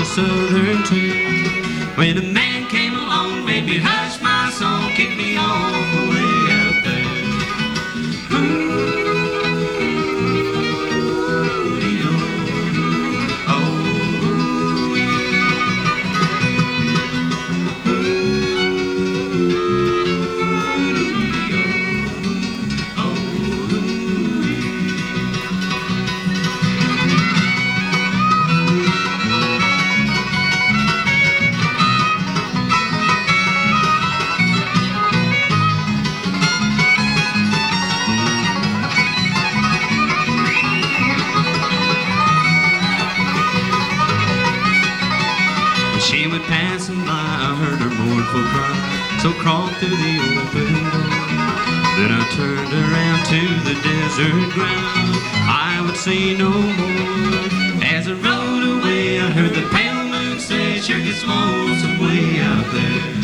southern tune. When a man came along, made me hush my song, kicked me off way out there. She went passing by, I heard her mournful cry, so crawled through the open door. Then I turned around to the desert ground, I would see no more. As I rode away, I heard the pale moon say, sure gets lonesome way out there.